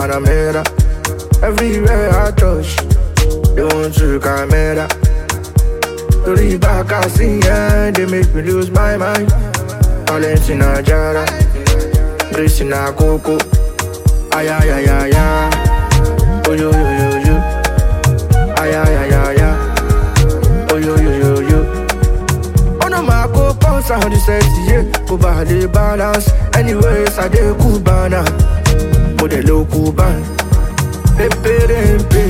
Panamera. Everywhere I touch, they want to camera. To the back I see, yeah, they make me lose my mind. Talent in a jara, grace in a coco. Ay, ay, ay, ay, ay. Oh, yo, yo, yo, yo. Ay, ay, ay, ay, ay. Oh, yo, yo, yo, yo. Oh, no, my co-post on the sexy, yeah. Go by the balance. Anyways, I did cool banana. Put the low cool band. Pepe, rempe.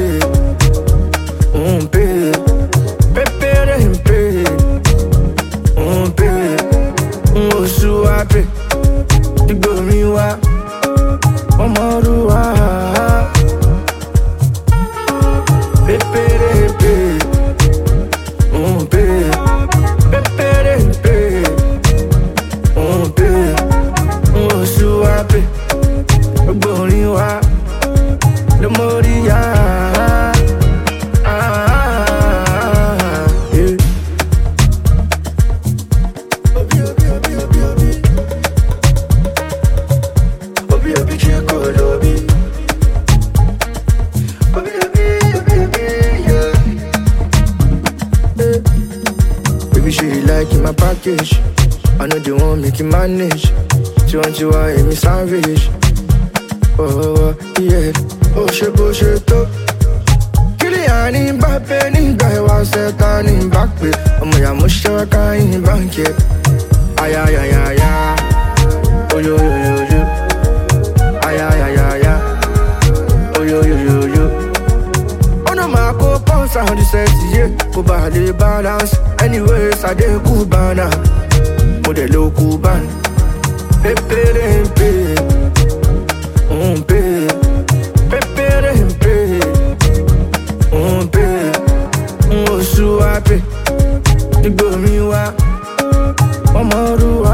Pe. Pepe, rempe. Pe. Osu, ape. Digo mi wa. Omoruwa. Pepe, rempe. Pe. Pepe, rempe. Pe. Osu, ape. Ogboniwa. The Moria. Baby, she like in my package. I know they won't make you manage. She want you, I am savage. Oh, yeah. Oh, she bullshit up. Kylian Mbappe, nigga, was set on in back way. Oh, my, I'm shaka in bank, yeah. Ay, ay, ay, ay, ay. Oh, yo, yo, yo, yo. Ay, ay, ay, ay, ay. Oh, yo, yo, yo, yo. Oh, no, my co-post on the sexy, yeah. Go by the balance. Anyways, I did cool banana. Put the low cool band. Pepe, rempe. Pe. Pepe, rempe. Pe. Osu, ape. Digo mi wa. Omoruwa.